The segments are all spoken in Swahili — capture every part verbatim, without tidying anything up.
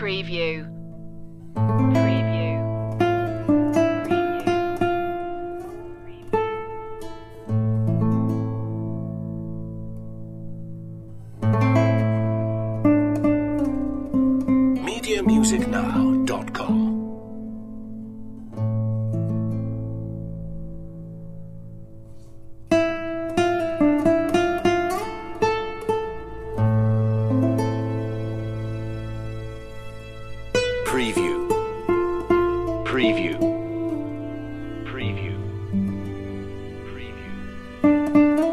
Preview. Preview. media music now dot com. Preview. Preview. Preview. Preview.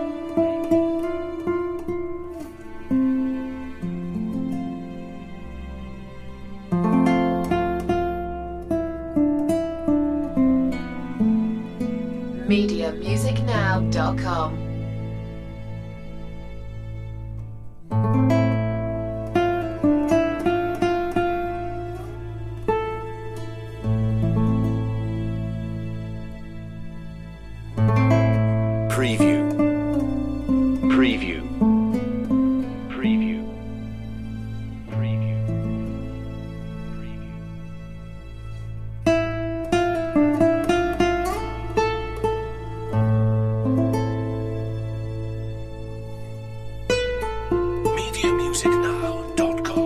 media music now dot com. Preview. Preview. Preview. Preview. Preview. media music now dot com.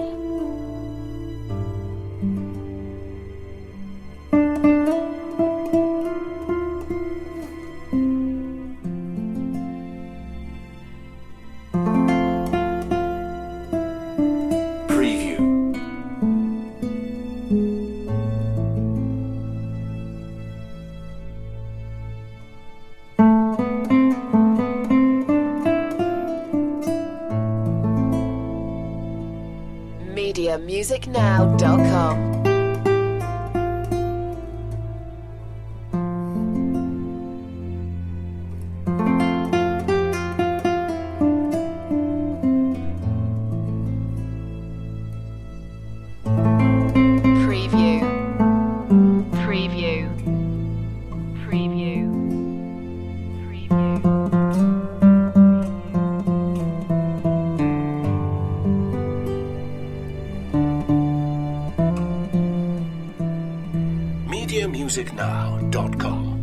Preview. media music now dot com. Preview. Preview. Preview. Preview. media music now dot com.